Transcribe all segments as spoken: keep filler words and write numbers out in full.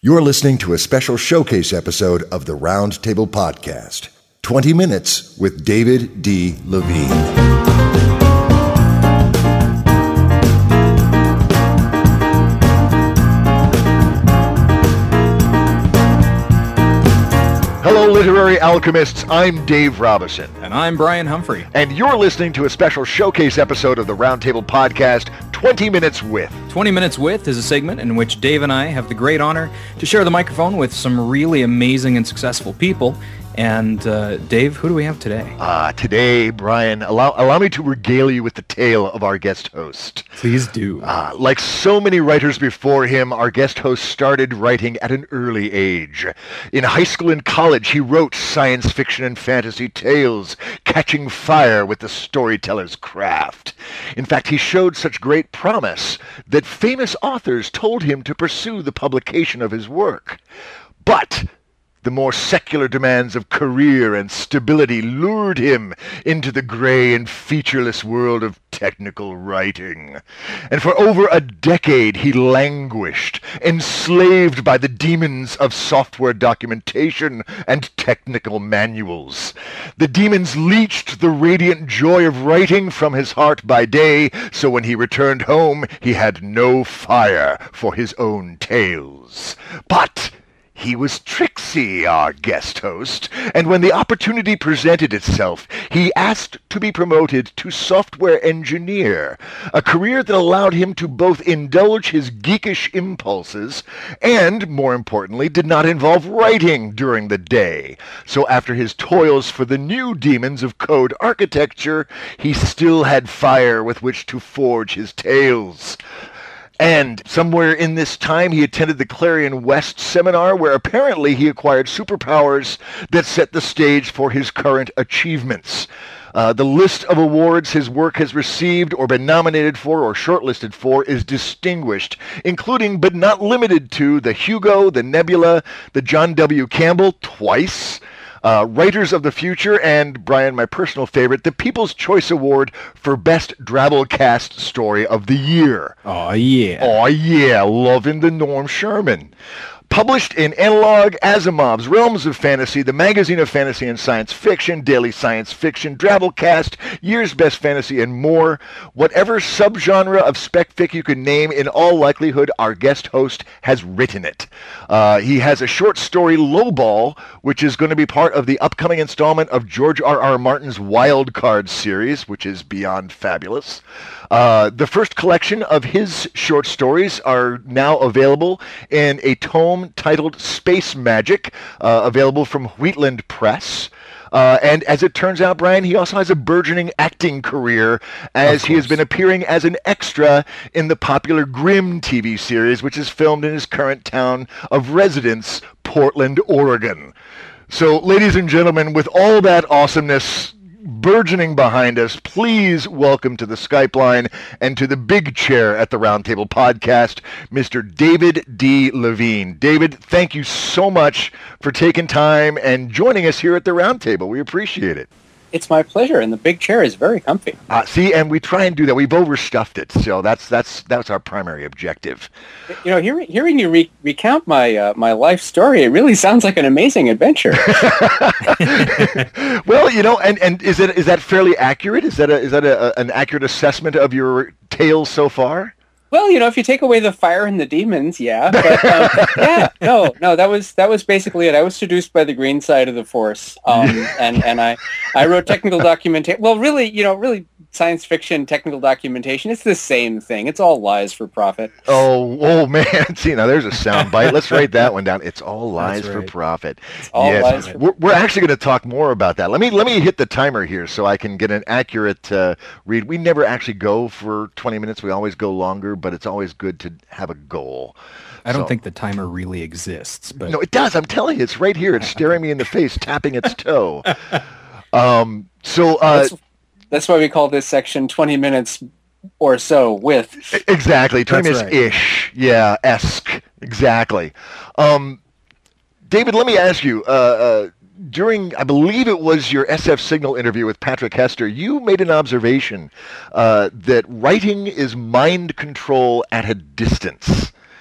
You're listening to a special showcase episode of the Roundtable Podcast, twenty minutes with David D. Levine. Hello, literary alchemists. I'm Dave Robison. And I'm Brian Humphrey. And you're listening to a special showcase episode of the Roundtable Podcast, twenty minutes with. twenty minutes with is a segment in which Dave and I have the great honor to share the microphone with some really amazing and successful people. And uh, Dave, who do we have today? Uh, today, Brian, allow, allow me to regale you with the tale of our guest host. Please do. Uh, like so many writers before him, our guest host started writing at an early age. In high school and college, he wrote science fiction and fantasy tales, catching fire with the storyteller's craft. In fact, he showed such great promise that famous authors told him to pursue the publication of his work. But the more secular demands of career and stability lured him into the gray and featureless world of technical writing. And for over a decade he languished, enslaved by the demons of software documentation and technical manuals. The demons leached the radiant joy of writing from his heart by day, so when he returned home he had no fire for his own tales. But he was tricksy, our guest host, and when the opportunity presented itself, he asked to be promoted to software engineer, a career that allowed him to both indulge his geekish impulses and, more importantly, did not involve writing during the day. So after his toils for the new demons of code architecture, he still had fire with which to forge his tales. And somewhere in this time, he attended the Clarion West seminar, where apparently he acquired superpowers that set the stage for his current achievements. Uh, the list of awards his work has received or been nominated for or shortlisted for is distinguished, including but not limited to the Hugo, the Nebula, the John W. Campbell twice, Uh, Writers of the Future, and, Brian, my personal favorite, the People's Choice Award for Best Drabblecast Story of the Year. Oh, yeah. Oh, yeah. Loving the Norm Sherman. Published in Analog, Asimov's Realms of Fantasy, the Magazine of Fantasy and Science Fiction, Daily Science Fiction, Drabblecast, Year's Best Fantasy, and more. Whatever subgenre of spec-fic you can name, in all likelihood, our guest host has written it. Uh, he has a short story, Lowball, which is going to be part of the upcoming installment of George R. R. Martin's Wild Card series, which is beyond fabulous. Uh, the first collection of his short stories are now available in a tome titled Space Magic, uh, available from Wheatland Press. Uh, and as it turns out, Brian, he also has a burgeoning acting career, as he has been appearing as an extra in the popular Grimm T V series, which is filmed in his current town of residence, Portland, Oregon. So, ladies and gentlemen, with all that awesomeness burgeoning behind us, please welcome to the Skype line and to the big chair at the Roundtable Podcast, Mister David D. Levine. David, thank you so much for taking time and joining us here at the Roundtable. We appreciate it. It's my pleasure, and the big chair is very comfy. Uh, see, and we try and do that. We've overstuffed it, so that's that's that's our primary objective. You know, hearing hearing you re- recount my uh, my life story, it really sounds like an amazing adventure. Well, you know, and, and is it is that fairly accurate? Is that a, is that a, a, an accurate assessment of your tales so far? Well, you know, if you take away the fire and the demons, yeah. But, um, yeah, no, no, that was that was basically it. I was seduced by the green side of the force, um, and and I I wrote technical documentation. Well, really, you know, really science fiction technical documentation. It's the same thing. It's all lies for profit. Oh, oh man! See, now there's a sound bite. Let's write that one down. It's all lies right. for profit. It's all yes, lies. For we're, we're actually going to talk more about that. Let me let me hit the timer here so I can get an accurate uh, read. We never actually go for twenty minutes. We always go longer, but it's always good to have a goal. I don't so, think the timer really exists, but no, it does. I'm telling you, it's right here. It's staring me in the face, tapping its toe. Um, so. Uh, that's, that's why we call this section twenty minutes or so with. Exactly, twenty That's minutes ish. Right. Yeah, esque. Exactly. Um, David, let me ask you. Uh, uh, during, I believe it was your S F Signal interview with Patrick Hester, you made an observation uh, that writing is mind control at a distance.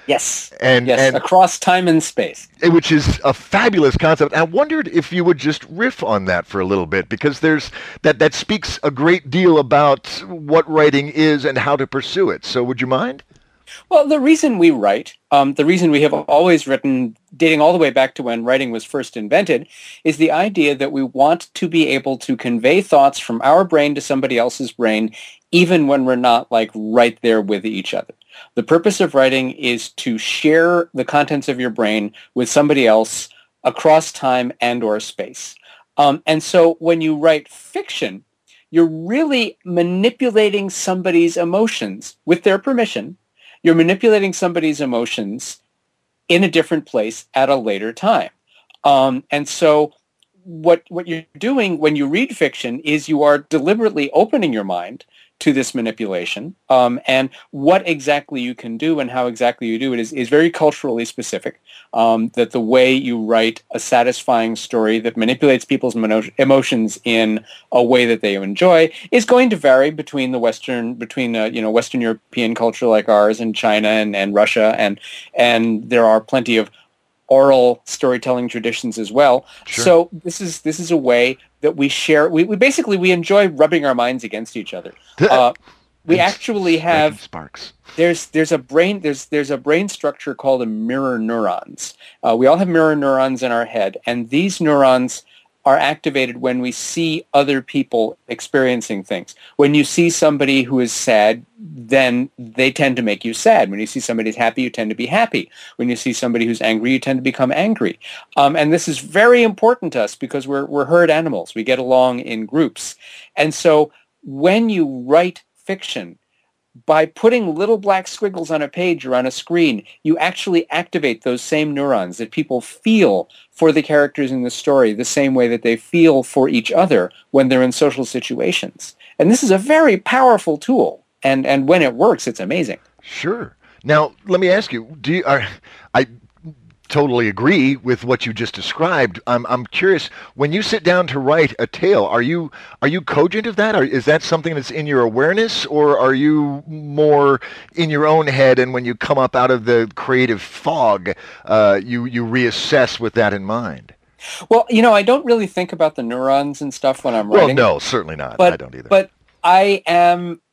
Yes. And, yes, and across time and space. which is a fabulous concept. I wondered if you would just riff on that for a little bit, because there's that that speaks a great deal about what writing is and how to pursue it. So would you mind? Well, the reason we write, um, the reason we have always written, dating all the way back to when writing was first invented, is the idea that we want to be able to convey thoughts from our brain to somebody else's brain, even when we're not like right there with each other. The purpose of writing is to share the contents of your brain with somebody else across time and or space. Um, and so when you write fiction, you're really manipulating somebody's emotions with their permission. You're manipulating somebody's emotions in a different place at a later time. Um, and so what what you're doing when you read fiction is you are deliberately opening your mind to this manipulation. Um, and what exactly you can do and how exactly you do it is, is very culturally specific. Um, that the way you write a satisfying story that manipulates people's emo- emotions in a way that they enjoy is going to vary between the Western, between uh, you know Western European culture like ours and China and, and Russia, and and there are plenty of oral storytelling traditions as well. Sure. So this is this is a way that we share. We, we basically we enjoy rubbing our minds against each other. Uh, we actually have sparks. There's there's a brain there's there's a brain structure called a mirror neurons. Uh, we all have mirror neurons in our head, and these neurons are activated when we see other people experiencing things. When you see somebody who is sad, then they tend to make you sad. When you see somebody who's happy, you tend to be happy. When you see somebody who's angry, you tend to become angry. Um, and this is very important to us because we're we're herd animals. We get along in groups. And so when you write fiction, by putting little black squiggles on a page or on a screen, you actually activate those same neurons that people feel for the characters in the story the same way that they feel for each other when they're in social situations. And this is a very powerful tool. And and when it works, it's amazing. Sure. Now, let me ask you, do you, are, I totally agree with what you just described. I'm I'm curious, when you sit down to write a tale, are you are you cogent of that? Or is that something that's in your awareness, or are you more in your own head, and when you come up out of the creative fog, uh, you, you reassess with that in mind? Well, you know, I don't really think about the neurons and stuff when I'm writing. Well, no, certainly not. But, I don't either. But I am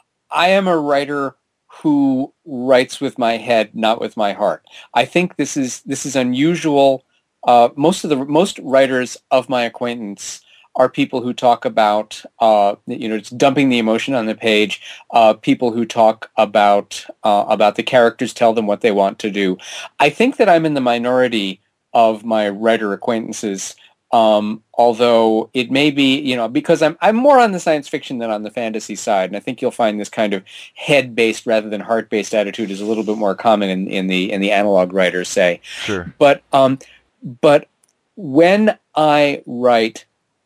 I am a writer who writes with my head, not with my heart. I think this is this is unusual. Uh, most of the most writers of my acquaintance are people who talk about uh, you know just dumping the emotion on the page. Uh, people who talk about uh, about the characters, tell them what they want to do. I think that I'm in the minority of my writer acquaintances. Um, although it may be, you know, because I'm I'm more on the science fiction than on the fantasy side, and I think you'll find this kind of head-based rather than heart-based attitude is a little bit more common in, in the in the analog writers, say. Sure. But um, but when I write,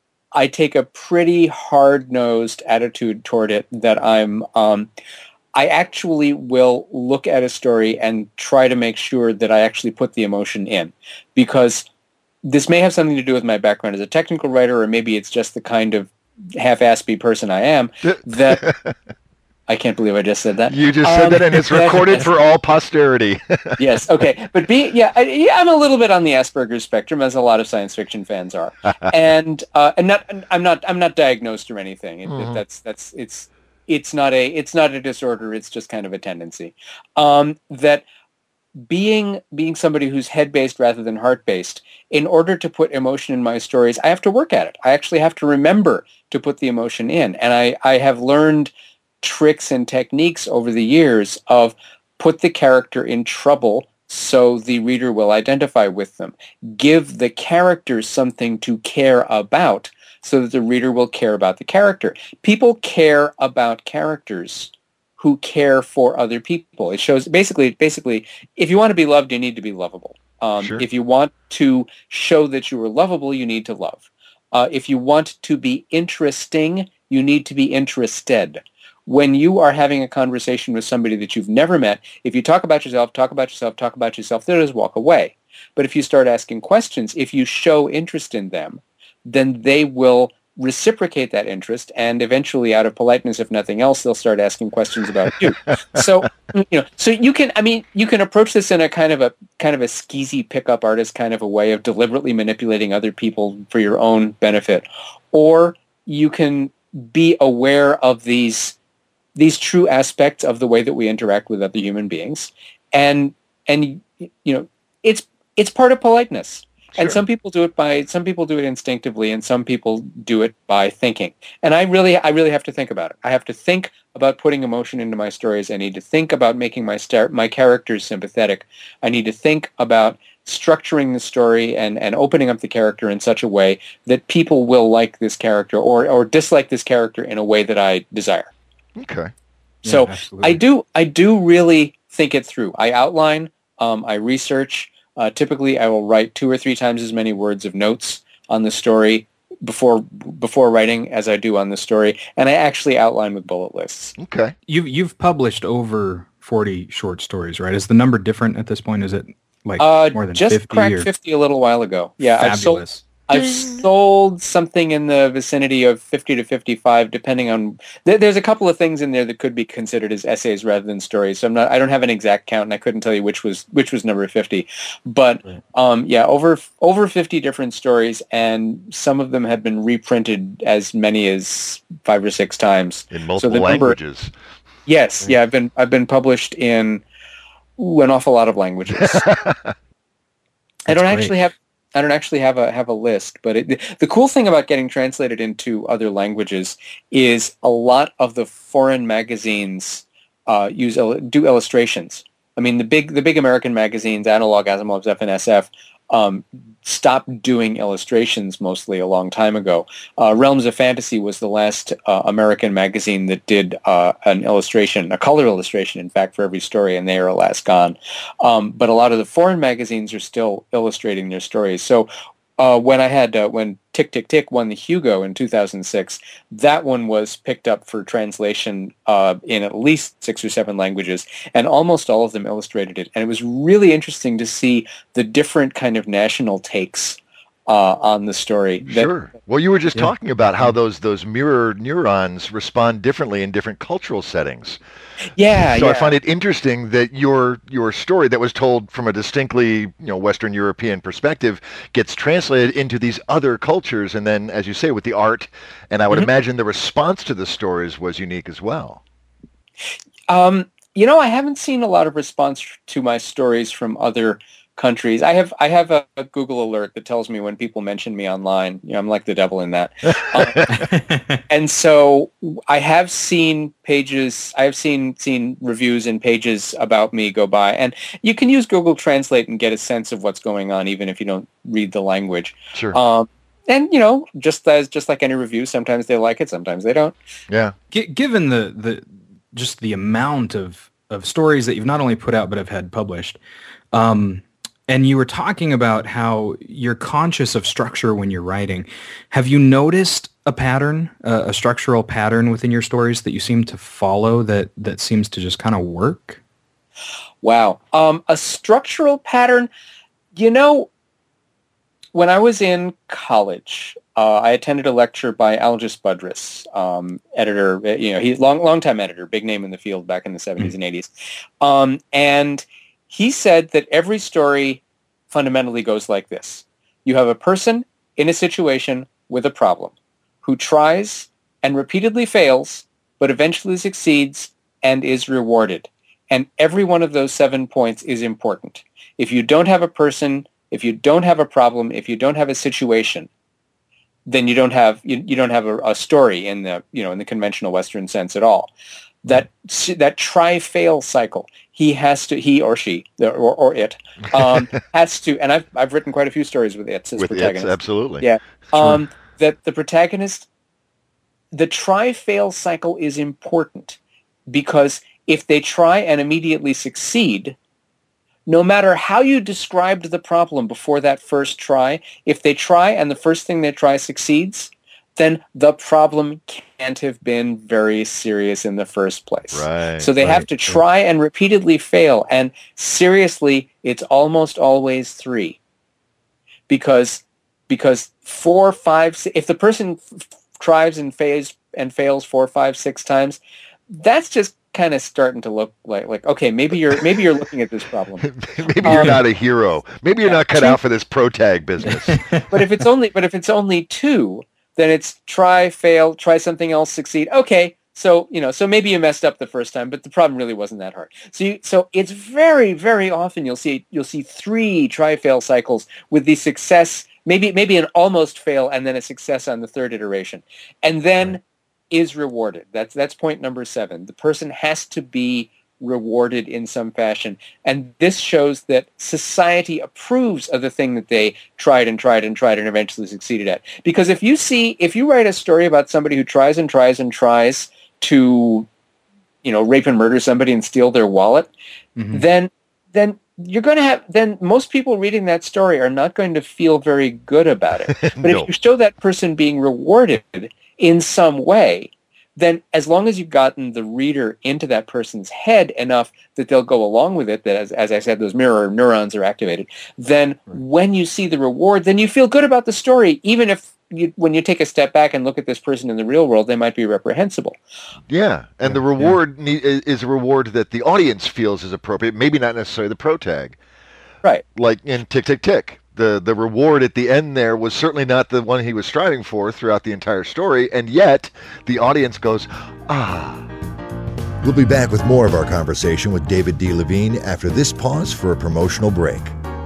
I take a pretty hard-nosed attitude toward it. That I'm um, I actually will look at a story and try to make sure that I actually put the emotion in, because this may have something to do with my background as a technical writer, or maybe it's just the kind of half-assy person I am that I can't believe I just said that. You just said um, that, and it's recorded for all posterity. Yes. Okay. But be yeah, I, yeah, I'm a little bit on the Asperger's spectrum, as a lot of science fiction fans are, and uh, and not I'm not I'm not diagnosed or anything. It, mm-hmm. it, that's that's it's it's not a it's not a disorder. It's just kind of a tendency. Um, that. Being being somebody who's head-based rather than heart-based, in order to put emotion in my stories, I have to work at it. I actually have to remember to put the emotion in. And I, I have learned tricks and techniques over the years of put the character in trouble so the reader will identify with them. Give the characters something to care about so that the reader will care about the character. People care about characters who care for other people. It shows basically, basically, if you want to be loved, you need to be lovable. Um, sure. If you want to show that you are lovable, you need to love. Uh, if you want to be interesting, you need to be interested. When you are having a conversation with somebody that you've never met, if you talk about yourself, talk about yourself, talk about yourself, they'll just walk away. But if you start asking questions, if you show interest in them, then they will reciprocate that interest, and eventually, out of politeness, if nothing else, they'll start asking questions about you. So, you know, so you can, I mean, you can approach this in a kind of a kind of a skeezy pickup artist kind of a way of deliberately manipulating other people for your own benefit, or you can be aware of these these true aspects of the way that we interact with other human beings, and and you know, it's it's part of politeness. Sure. And some people do it by some people do it instinctively, and some people do it by thinking. And I really, I really have to think about it. I have to think about putting emotion into my stories. I need to think about making my star- my characters sympathetic. I need to think about structuring the story and, and opening up the character in such a way that people will like this character or or dislike this character in a way that I desire. Okay. So yeah, I do I do really think it through. I outline. Um, I research. Uh, typically, I will write two or three times as many words of notes on the story before before writing as I do on the story, and I actually outline with bullet lists. Okay. You've you've published over forty short stories, right? Is the number different at this point? Is it like uh, more than just fifty? cracked or? fifty a little while ago. Yeah, Fabulous. I've sold. I've sold something in the vicinity of fifty to fifty-five, depending on. Th- there's a couple of things in there that could be considered as essays rather than stories. So I'm not. I don't have an exact count, and I couldn't tell you which was which was number fifty. But Right. um, yeah, over over fifty different stories, and some of them have been reprinted as many as five or six times In multiple the number- languages. Yes, Right. yeah, I've been I've been published in ooh, an awful lot of languages. I don't great. actually have. I don't actually have a have a list, but it, the cool thing about getting translated into other languages is a lot of the foreign magazines uh, use do illustrations. I mean, the big the big American magazines, Analog, Asimov's, F N S F, um, stopped doing illustrations mostly a long time ago. Uh, Realms of Fantasy was the last uh, American magazine that did uh, an illustration, a color illustration, in fact, for every story, and they are alas gone. Um, but a lot of the foreign magazines are still illustrating their stories. So uh, when I had uh, when Tick Tick Tick won the Hugo in two thousand six, that one was picked up for translation uh, in at least six or seven languages, and almost all of them illustrated it. And it was really interesting to see the different kind of national takes uh, on the story. That, Sure. Well, you were just Yeah. talking about how those those mirror neurons respond differently in different cultural settings. Yeah, So yeah. I find it interesting that your your story that was told from a distinctly, you know, Western European perspective gets translated into these other cultures, and then, as you say, with the art, and I would Mhm. imagine the response to the stories was unique as well. Um, you know, I haven't seen a lot of response to my stories from other countries. I have I have a, a Google alert that tells me when people mention me online. You know, I'm like the devil in that. Um, and so I have seen pages. I have seen seen reviews and pages about me go by, and you can use Google Translate and get a sense of what's going on, even if you don't read the language. Sure. Um, and you know, just as just like any review, sometimes they like it, sometimes they don't. Yeah. G- given the, the just the amount of, of stories that you've not only put out but have had published, um, and you were talking about how you're conscious of structure when you're writing. Have you noticed a pattern, uh, a structural pattern within your stories that you seem to follow that, that seems to just kind of work? Wow. Um, a structural pattern, you know, when I was in college, uh, I attended a lecture by Algis Budrys, um, editor, you know, he's long, long time editor, big name in the field back in the seventies and eighties. Um, and he said that every story fundamentally goes like this. You have a person in a situation with a problem who tries and repeatedly fails, but eventually succeeds and is rewarded. And every one of those seven points is important. If you don't have a person, if you don't have a problem, if you don't have a situation, then you don't have you, you don't have a, a story in the you know in the conventional Western sense at all. That that try-fail cycle, he has to, he or she, or, or it, um, has to, and I've I've written quite a few stories with it as With it, protagonists. absolutely. Yeah, um, that the protagonist, the try-fail cycle is important because if they try and immediately succeed, no matter how you described the problem before that first try, if they try and the first thing they try succeeds, then the problem can't have been very serious in the first place. Right. So they have right, to try and repeatedly fail. And seriously, it's almost always three. Because because four, five, six, if the person f- tries and fails and fails four, five, six times, that's just kind of starting to look like like okay, maybe you're maybe you're looking at this problem. Maybe you're Um, not a hero. Maybe you're yeah, not cut two- out for this pro tag business. But if it's only but if it's only two, then it's try, fail, try something else, succeed. Okay, so you know, so maybe you messed up the first time, but the problem really wasn't that hard. So you, so it's very very often you'll see you'll see three try fail cycles with the success, maybe maybe an almost fail and then a success on the third iteration, and then Right. is rewarded. That's that's point number seven. The person has to be rewarded in some fashion. And this shows that society approves of the thing that they tried and tried and tried and eventually succeeded at. Because if you see, if you write a story about somebody who tries and tries and tries to, you know, rape and murder somebody and steal their wallet, Mhm. then then you're going to have, then most people reading that story are not going to feel very good about it. But No. if you show that person being rewarded in some way, then as long as you've gotten the reader into that person's head enough that they'll go along with it, that as, as I said, those mirror neurons are activated, then when you see the reward, then you feel good about the story, even if you, when you take a step back and look at this person in the real world, they might be reprehensible. Yeah, and the reward ne- is a reward that the audience feels is appropriate, maybe not necessarily the pro tag. Right. Like in Tick, Tick, Tick. The the reward at the end there was certainly not the one he was striving for throughout the entire story, and yet the audience goes, ah. We'll be back with more of our conversation with David D. Levine after this pause for a promotional break.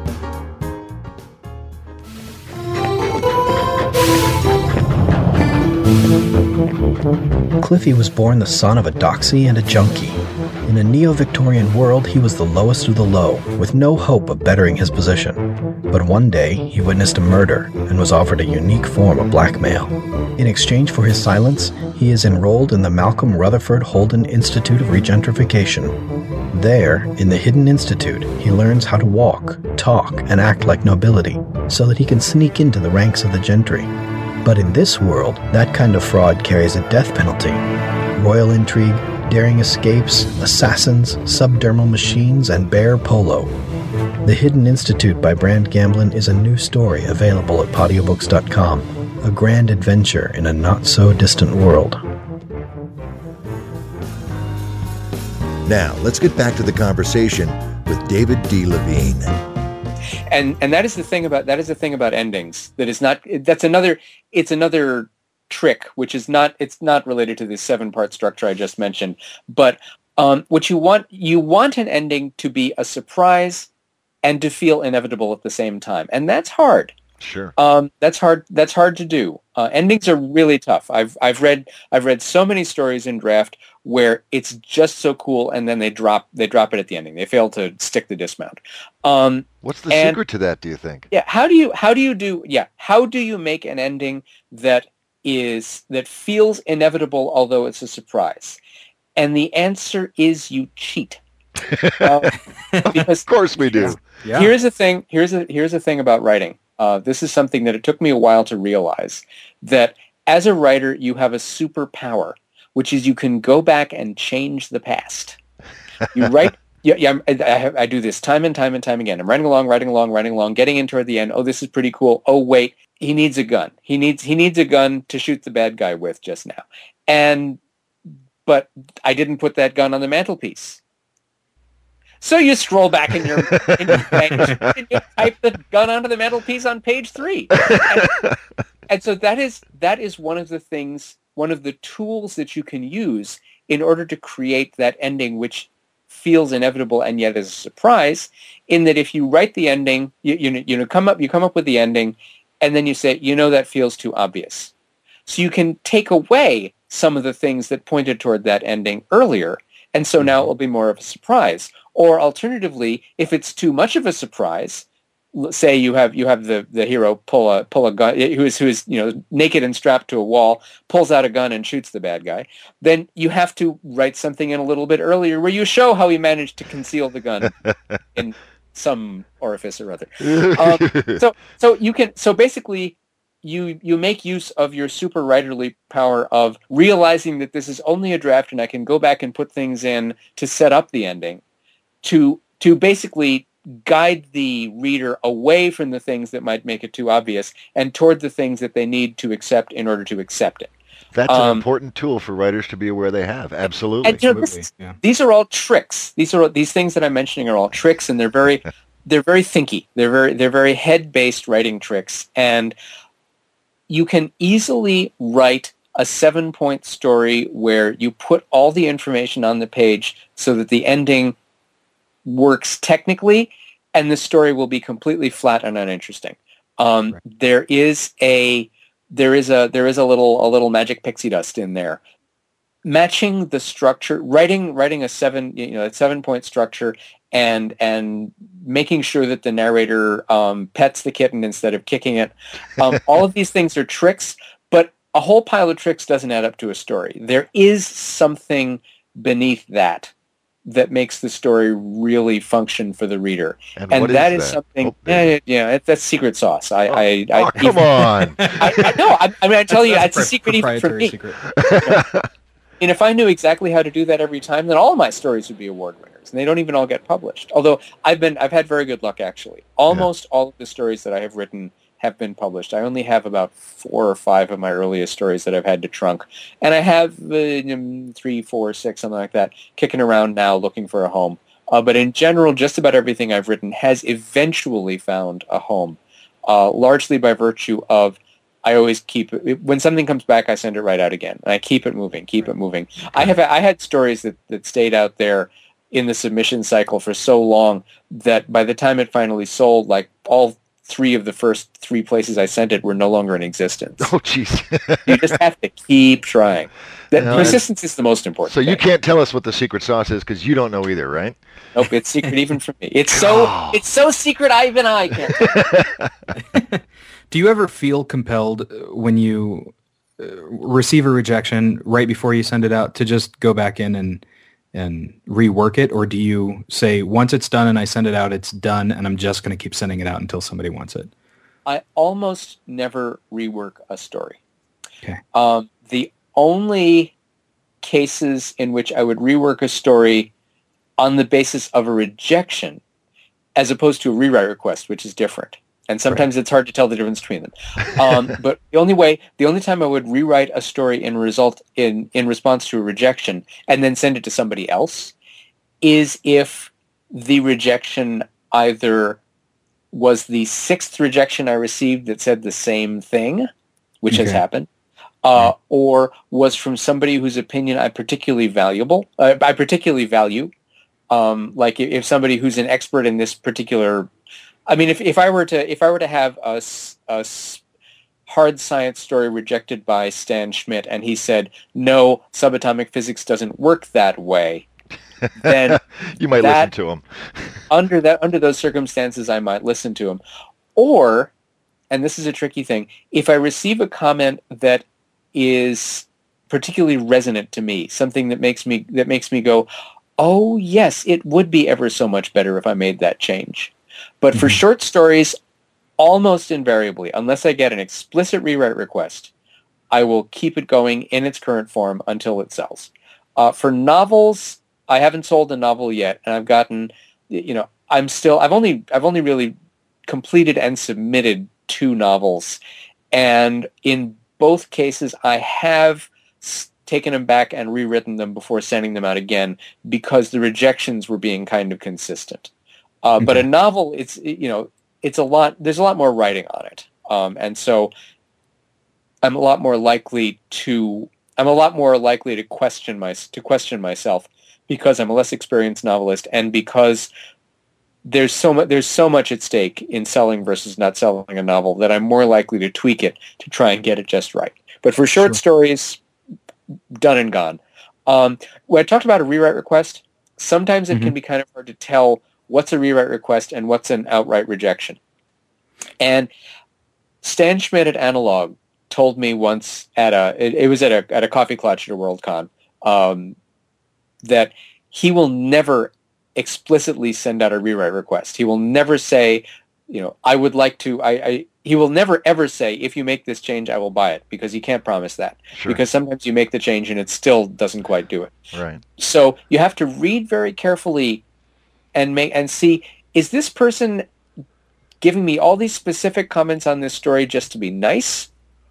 Cliffy was born the son of a doxy and a junkie. In a neo-Victorian world, he was the lowest of the low, with no hope of bettering his position. But one day, he witnessed a murder and was offered a unique form of blackmail. In exchange for his silence, he is enrolled in the Malcolm Rutherford Holden Institute of Regentrification. There, in the Hidden Institute, he learns how to walk, talk, and act like nobility, so that he can sneak into the ranks of the gentry. But in this world, that kind of fraud carries a death penalty. Royal intrigue, daring escapes, assassins, subdermal machines, and bear polo. The Hidden Institute by Brand Gamblin is a new story available at podiobooks dot com, a grand adventure in a not-so-distant world. Now, let's get back to the conversation with David D. Levine. And and that is the thing about that is the thing about endings. That is not that's another it's another trick, which is not it's not related to the seven part structure I just mentioned. But um, what you want you want an ending to be a surprise and to feel inevitable at the same time, and that's hard. Sure. Um, that's hard. That's hard to do. Uh, endings are really tough. I've I've read I've read so many stories in draft where it's just so cool, and then they drop they drop it at the ending. They fail to stick the dismount. Um, What's the and- secret to that, do you think? yeah. How do you how do you do yeah? How do you make an ending that is that feels inevitable, although it's a surprise? And the answer is you cheat. Uh, because Of course we do. Yeah. Here's the thing. Here's a here's the thing about writing. Uh, this is something that it took me a while to realize, that as a writer you have a superpower, which is you can go back and change the past. You write. Yeah, yeah. I, I, have, I do this time and time and time again. I'm writing along, writing along, writing along, getting in toward the end. Oh, this is pretty cool. Oh, wait, he needs a gun. He needs he needs a gun to shoot the bad guy with just now. And but I didn't put that gun on the mantelpiece. So you scroll back in your, in your page and you type the gun onto the mantelpiece on page three. And, and so that is that is one of the things, one of the tools that you can use in order to create that ending which feels inevitable and yet is a surprise, in that if you write the ending, you, you, you know, come up you come up with the ending, and then you say, you know, that feels too obvious. So you can take away some of the things that pointed toward that ending earlier, and so now it will be more of a surprise. Or alternatively, if it's too much of a surprise, l- say you have you have the, the hero pull a pull a gun, who is who is you know naked and strapped to a wall, pulls out a gun and shoots the bad guy, then you have to write something in a little bit earlier where you show how he managed to conceal the gun in some orifice or other. Um, so so you can so basically you you make use of your super writerly power of realizing that this is only a draft and I can go back and put things in to set up the ending, to to basically guide the reader away from the things that might make it too obvious and toward the things that they need to accept in order to accept it. That's an Um, important tool for writers to be aware they have. Absolutely. And, you know, Absolutely, this, yeah. these are all tricks. These are these things that I'm mentioning are all tricks, and they're very they're very thinky. They're very they're very head based writing tricks, and you can easily write a seven point story where you put all the information on the page so that the ending works technically, and the story will be completely flat and uninteresting. Um, Right. There is a there is a there is a little a little magic pixie dust in there. Matching the structure, writing writing a seven you know a seven point structure, and and making sure that the narrator um, pets the kitten instead of kicking it. Um, all of these things are tricks, but a whole pile of tricks doesn't add up to a story. There is something beneath that that makes the story really function for the reader, And and what is that is that? something. Oh, there you yeah, yeah, it, that's secret sauce. I, Oh, I, I, oh, come on. I, I know. I, I mean, I tell you, That's it's a secret even for proprietary me. secret. And if I knew exactly how to do that every time, then all of my stories would be award winners, and they don't even all get published. Although I've been, I've had very good luck actually. Almost all of the stories that I have written have been published. I only have about four or five of my earliest stories that I've had to trunk, and I have uh, three, four, six, something like that, kicking around now looking for a home. Uh, but in general, just about everything I've written has eventually found a home, uh, largely by virtue of I always keep it. When something comes back, I send it right out again, and I keep it moving, keep it moving. I have I had stories that, that stayed out there in the submission cycle for so long that by the time it finally sold, like all three of the first three places I sent it were no longer in existence. Oh, jeez. You just have to keep trying. That No, persistence is the most important. So you thing. can't tell us what the secret sauce is because you don't know either, right? Nope, it's secret even for me. It's so God. it's so secret. I even I can't. Do you ever feel compelled uh, when you uh, receive a rejection right before you send it out to just go back in and and rework it, or do you say once it's done and I send it out, it's done, and I'm just going to keep sending it out until somebody wants it? I almost never rework a story. Okay. Um, the only cases in which I would rework a story on the basis of a rejection, as opposed to a rewrite request, which is different. And sometimes it's hard to tell the difference between them. Um, but the only way, the only time I would rewrite a story in result in, in response to a rejection and then send it to somebody else is if the rejection either was the sixth rejection I received that said the same thing, which has Okay. happened, uh, or was from somebody whose opinion I particularly valuable, uh, I particularly value. Um, like if somebody who's an expert in this particular, I mean, if, if I were to if I were to have a, s- a s- hard science story rejected by Stan Schmidt, and he said no, subatomic physics doesn't work that way, then You might that- listen to him. under that under those circumstances, I might listen to him. Or, and this is a tricky thing, if I receive a comment that is particularly resonant to me, something that makes me that makes me go, oh yes, it would be ever so much better if I made that change. But for Mhm. short stories, almost invariably, unless I get an explicit rewrite request, I will keep it going in its current form until it sells. Uh, for novels, I haven't sold a novel yet, and I've gotten, you know, I'm still, I've only, I've only really completed and submitted two novels, and in both cases, I have s- taken them back and rewritten them before sending them out again because the rejections were being kind of consistent. Uh, But a Okay. novel, it's, you know, it's a lot, there's a lot more writing on it. Um, and so I'm a lot more likely to, I'm a lot more likely to question my, to question myself because I'm a less experienced novelist and because there's so much, there's so much at stake in selling versus not selling a novel that I'm more likely to tweak it to try and get it just right. But for short Sure. stories, done and gone. Um, when I talked about a rewrite request, sometimes it can be kind of hard to tell what's a rewrite request and what's an outright rejection. And Stan Schmidt at Analog told me once at a, it, it was at a at a coffee clutch at a Worldcon, um, that he will never explicitly send out a rewrite request. He will never say, you know, I would like to, I, I he will never ever say, if you make this change, I will buy it, because he can't promise that. Sure. Because sometimes you make the change and it still doesn't quite do it. Right. So you have to read very carefully and make and see, is this person giving me all these specific comments on this story just to be nice?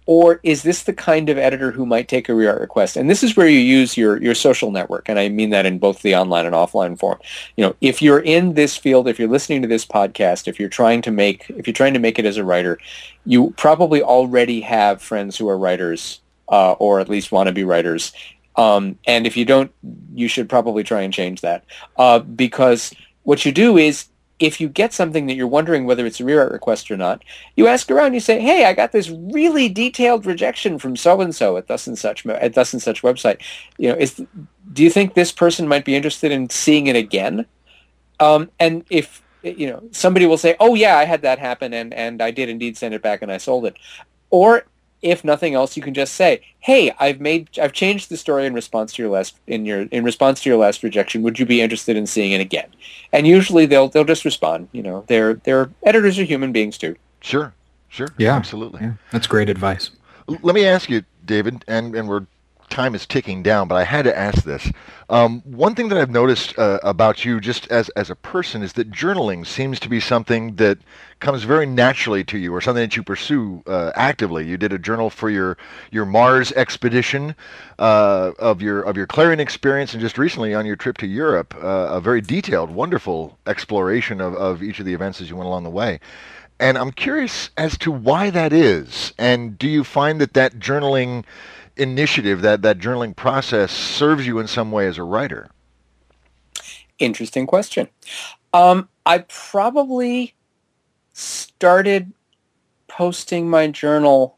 Or is this the kind of editor who might take a rewrite request? And this is where you use your, your social network, and I mean that in both the online and offline form. You know, if you're in this field, if you're listening to this podcast, if you're trying to make if you're trying to make it as a writer, you probably already have friends who are writers, uh, or at least want to be writers. Um, and if you don't, you should probably try and change that, uh, because what you do is, if you get something that you're wondering whether it's a rewrite request or not, you ask around. You say, "Hey, I got this really detailed rejection from so and so at thus and such at thus and such website. You know, is do you think this person might be interested in seeing it again?" Um, and if you know, somebody will say, "Oh yeah, I had that happen, and and I did indeed send it back, and I sold it," or if nothing else, you can just say, "Hey, I've made, I've changed the story in response to your last, in your, in response to your last rejection. Would you be interested in seeing it again?" And usually they'll, they'll just respond. You know, their, their editors are human beings too. Sure, sure, yeah, absolutely. Yeah. That's great advice. L- let me ask you, David, and and we're time is ticking down, but I had to ask this. Um, one thing that I've noticed uh, about you, just as as a person, is that journaling seems to be something that comes very naturally to you, or something that you pursue uh, actively. You did a journal for your your Mars expedition, uh, of your of your Clarion experience, and just recently on your trip to Europe, uh, a very detailed, wonderful exploration of, of each of the events as you went along the way. And I'm curious as to why that is. And do you find that that journaling initiative, that, that journaling process serves you in some way as a writer? Interesting question. Um, I probably started posting my journal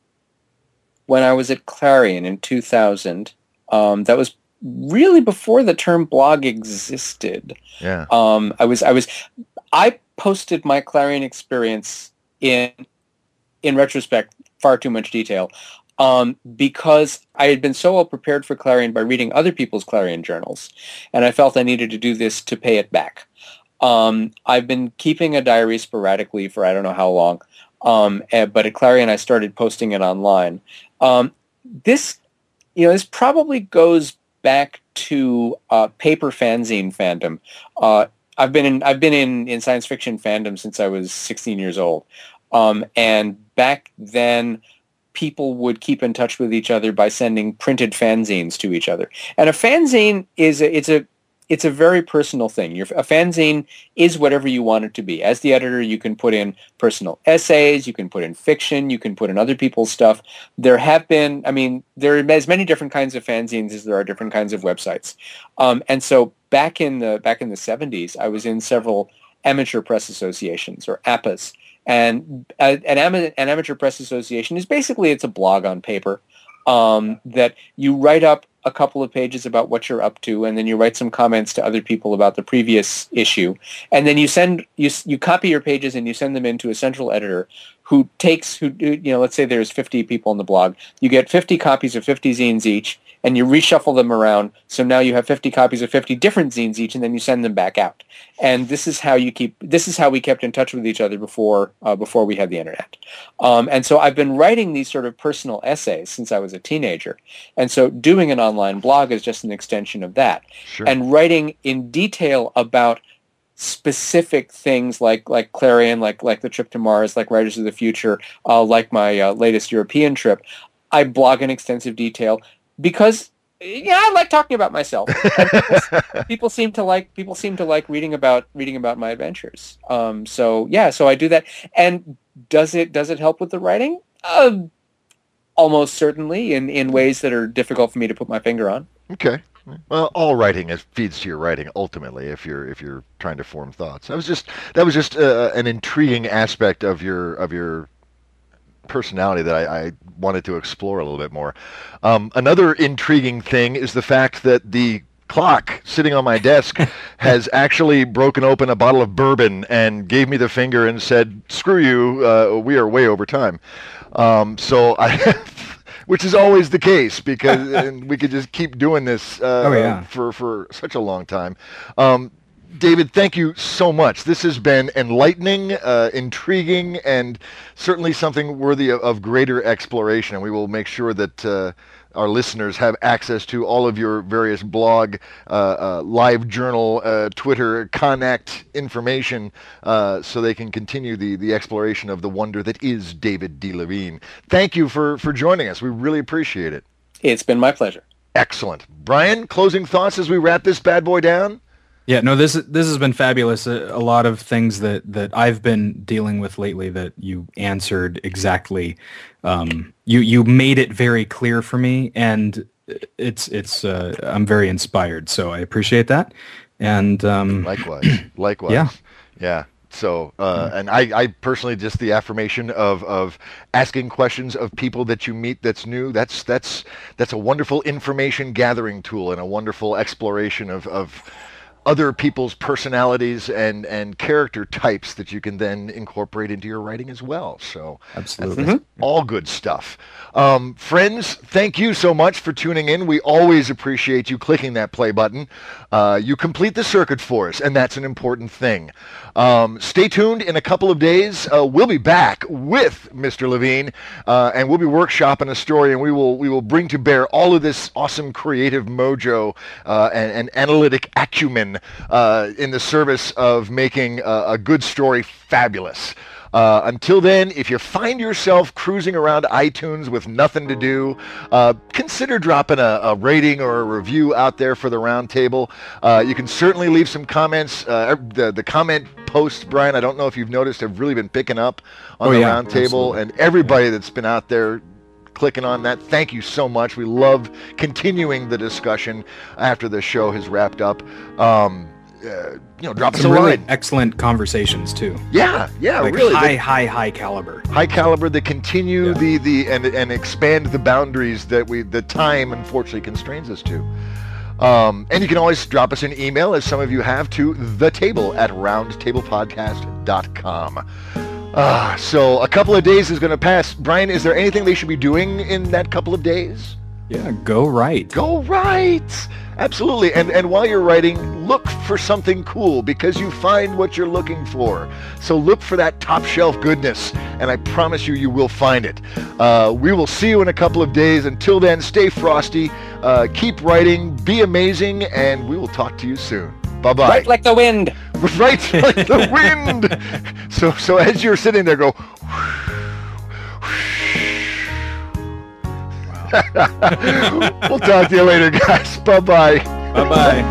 when I was at Clarion in two thousand. Um, that was really before the term blog existed. Yeah. Um, I was, I was, I posted my Clarion experience in, in retrospect, far too much detail. Um, because I had been so well prepared for Clarion by reading other people's Clarion journals, and I felt I needed to do this to pay it back. Um, I've been keeping a diary sporadically for I don't know how long, um, and, but at Clarion I started posting it online. Um, this, you know, this probably goes back to uh, paper fanzine fandom. Uh, I've been in I've been in, in science fiction fandom since I was sixteen years old, um, and back then, people would keep in touch with each other by sending printed fanzines to each other. And a fanzine is a, it's a it's a very personal thing. Your, a fanzine is whatever you want it to be. As the editor, you can put in personal essays, you can put in fiction, you can put in other people's stuff. There have been, I mean, there are as many different kinds of fanzines as there are different kinds of websites. Um, and so back in the back in the seventies, I was in several amateur press associations, or A P As. And uh, an, am- an amateur press association is basically, it's a blog on paper um, that you write up a couple of pages about what you're up to, and then you write some comments to other people about the previous issue, and then you send you you copy your pages and you send them into a central editor who takes who you know let's say there's fifty people on the blog. You get fifty copies of fifty zines each, and you reshuffle them around. So now you have fifty copies of fifty different zines each, and then you send them back out. And this is how you keep. This is how we kept in touch with each other before uh, before we had the internet. Um, and so I've been writing these sort of personal essays since I was a teenager. And so doing an online blog is just an extension of that. Sure. And writing in detail about specific things like like Clarion, like like the trip to Mars, like Writers of the Future, uh, like my uh, latest European trip, I blog in extensive detail. Because yeah, I like talking about myself. people, people seem to like people seem to like reading about reading about my adventures. Um, so yeah, so I do that. And does it does it help with the writing? Uh, almost certainly, in, in ways that are difficult for me to put my finger on. Okay. Well, all writing is, feeds to your writing ultimately. If you're if you're trying to form thoughts, that was just that was just uh, an intriguing aspect of your of your personality that I, I wanted to explore a little bit more. Um, another intriguing thing is the fact that the clock sitting on my desk has actually broken open a bottle of bourbon and gave me the finger and said, "Screw you, uh, we are way over time." Um, so I, which is always the case, because and we could just keep doing this uh, oh, yeah. for for such a long time. Um, David, thank you so much. This has been enlightening, uh, intriguing, and certainly something worthy of, of greater exploration. And we will make sure that uh, our listeners have access to all of your various blog, uh, uh, live journal, uh, Twitter, Connect information, uh, so they can continue the, the exploration of the wonder that is David D. Levine. Thank you for, for joining us. We really appreciate it. It's been my pleasure. Excellent. Brian, closing thoughts as we wrap this bad boy down? Yeah, no, this this has been fabulous. A, a lot of things that, that I've been dealing with lately that you answered exactly. Um, you you made it very clear for me, and it's it's uh, I'm very inspired. So I appreciate that. And um, likewise, likewise, yeah, yeah. So, uh, and I, I personally just the affirmation of, of asking questions of people that you meet that's new. That's that's that's a wonderful information gathering tool and a wonderful exploration of of. other people's personalities and, and character types that you can then incorporate into your writing as well. So absolutely, that's, that's all good stuff. Um, friends, thank you so much for tuning in. We always appreciate you clicking that play button. Uh, you complete the circuit for us, and that's an important thing. Um, stay tuned. In a couple of days, uh, we'll be back with Mister Levine, uh, and we'll be workshopping a story, and we will we will bring to bear all of this awesome creative mojo uh, and, and analytic acumen uh, in the service of making uh, a good story fabulous. Uh, until then, if you find yourself cruising around iTunes with nothing to do, uh, consider dropping a, a rating or a review out there for the Roundtable. Uh, you can certainly leave some comments. Uh, the, the comment posts, Brian, I don't know if you've noticed, have really been picking up on oh, the yeah, Roundtable. absolutely. And everybody that's been out there clicking on that, thank you so much. We love continuing the discussion after the show has wrapped up. Um, Uh, you know, drop us a Some really line. excellent conversations too. Yeah, yeah, like really. high, The high, high caliber. high caliber that continue Yeah. the the and and expand the boundaries that we the time unfortunately constrains us to. Um, and you can always drop us an email, as some of you have, to the table at roundtable podcast dot com. Uh, so a couple of days is going to pass. Brian, is there anything they should be doing in that couple of days? Yeah, go right. Go right. Absolutely. And and while you're writing, look for something cool, because you find what you're looking for. So look for that top shelf goodness, and I promise you, you will find it. Uh, we will see you in a couple of days. Until then, stay frosty, uh, keep writing, be amazing, and we will talk to you soon. Bye-bye. Right like the wind. Right like the wind. So so as you're sitting there, go... We'll talk to you later, guys. Bye-bye. Bye-bye.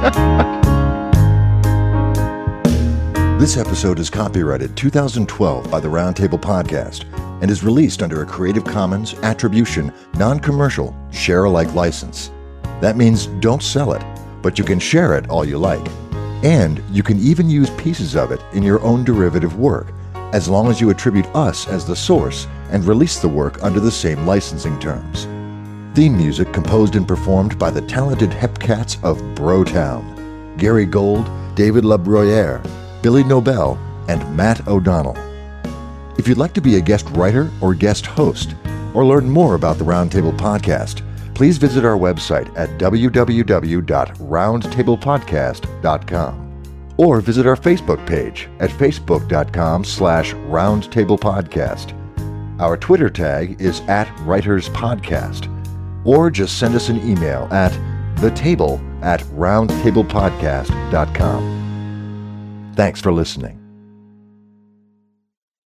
This episode is copyrighted two thousand twelve by the Roundtable Podcast and is released under a Creative Commons Attribution, Non-Commercial, Share-alike license. That means don't sell it, but you can share it all you like. And you can even use pieces of it in your own derivative work, as long as you attribute us as the source and release the work under the same licensing terms. Theme music composed and performed by the talented Hepcats of Brotown: Gary Gold, David LaBruyere, Billy Nobel, and Matt O'Donnell. If you'd like to be a guest writer or guest host, or learn more about the Roundtable Podcast, please visit our website at w w w dot roundtable podcast dot com, or visit our Facebook page at facebook dot com slash roundtablepodcast. Our Twitter tag is at writerspodcast. Or just send us an email at thetable at roundtablepodcast dot com. Thanks for listening.